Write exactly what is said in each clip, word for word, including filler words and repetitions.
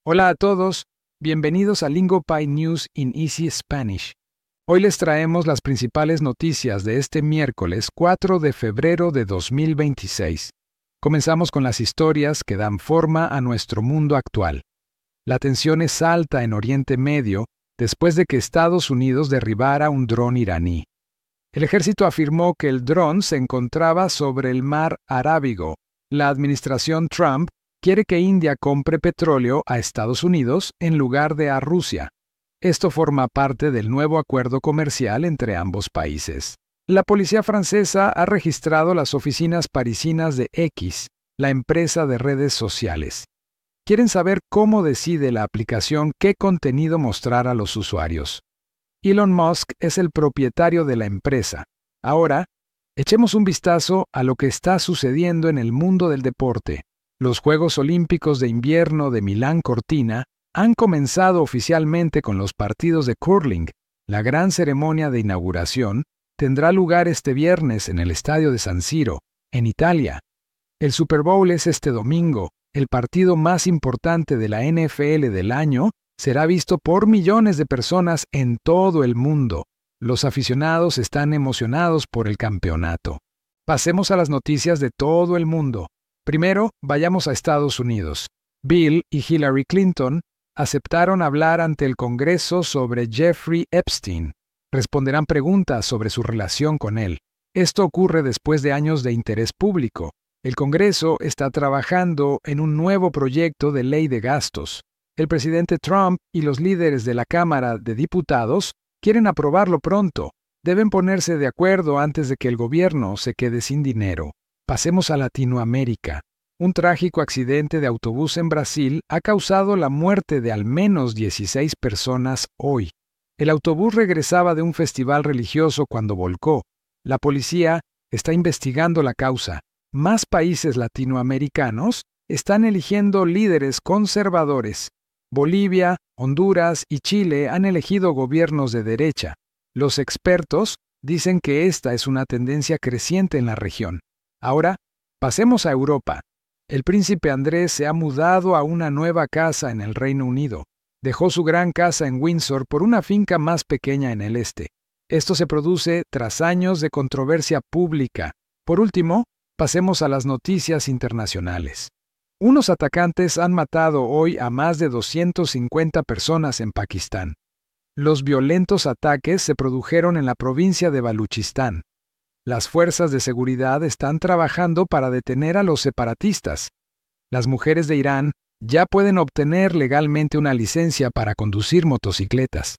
Hola a todos, bienvenidos a LingoPie News in Easy Spanish. Hoy les traemos las principales noticias de este miércoles cuatro de febrero de dos mil veintiséis. Comenzamos con las historias que dan forma a nuestro mundo actual. La tensión es alta en Oriente Medio después de que Estados Unidos derribara un dron iraní. El ejército afirmó que el dron se encontraba sobre el mar Arábigo. La administración Trump quiere que India compre petróleo a Estados Unidos en lugar de a Rusia. Esto forma parte del nuevo acuerdo comercial entre ambos países. La policía francesa ha registrado las oficinas parisinas de X, la empresa de redes sociales. Quieren saber cómo decide la aplicación qué contenido mostrar a los usuarios. Elon Musk es el propietario de la empresa. Ahora, echemos un vistazo a lo que está sucediendo en el mundo del deporte. Los Juegos Olímpicos de Invierno de Milán Cortina han comenzado oficialmente con los partidos de curling. La gran ceremonia de inauguración tendrá lugar este viernes en el estadio de San Siro, en Italia. El Super Bowl es este domingo. El partido más importante de la N F L del año será visto por millones de personas en todo el mundo. Los aficionados están emocionados por el campeonato. Pasemos a las noticias de todo el mundo. Primero, vayamos a Estados Unidos. Bill y Hillary Clinton aceptaron hablar ante el Congreso sobre Jeffrey Epstein. Responderán preguntas sobre su relación con él. Esto ocurre después de años de interés público. El Congreso está trabajando en un nuevo proyecto de ley de gastos. El presidente Trump y los líderes de la Cámara de Diputados quieren aprobarlo pronto. Deben ponerse de acuerdo antes de que el gobierno se quede sin dinero. Pasemos a Latinoamérica. Un trágico accidente de autobús en Brasil ha causado la muerte de al menos dieciséis personas hoy. El autobús regresaba de un festival religioso cuando volcó. La policía está investigando la causa. Más países latinoamericanos están eligiendo líderes conservadores. Bolivia, Honduras y Chile han elegido gobiernos de derecha. Los expertos dicen que esta es una tendencia creciente en la región. Ahora, pasemos a Europa. El príncipe Andrés se ha mudado a una nueva casa en el Reino Unido. Dejó su gran casa en Windsor por una finca más pequeña en el este. Esto se produce tras años de controversia pública. Por último, pasemos a las noticias internacionales. Unos atacantes han matado hoy a más de doscientas cincuenta personas en Pakistán. Los violentos ataques se produjeron en la provincia de Baluchistán. Las fuerzas de seguridad están trabajando para detener a los separatistas. Las mujeres de Irán ya pueden obtener legalmente una licencia para conducir motocicletas.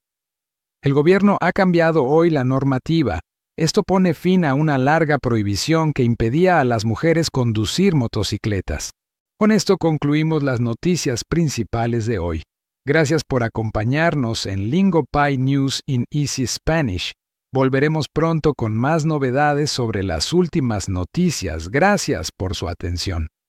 El gobierno ha cambiado hoy la normativa. Esto pone fin a una larga prohibición que impedía a las mujeres conducir motocicletas. Con esto concluimos las noticias principales de hoy. Gracias por acompañarnos en LingoPie News in Easy Spanish. Volveremos pronto con más novedades sobre las últimas noticias. Gracias por su atención.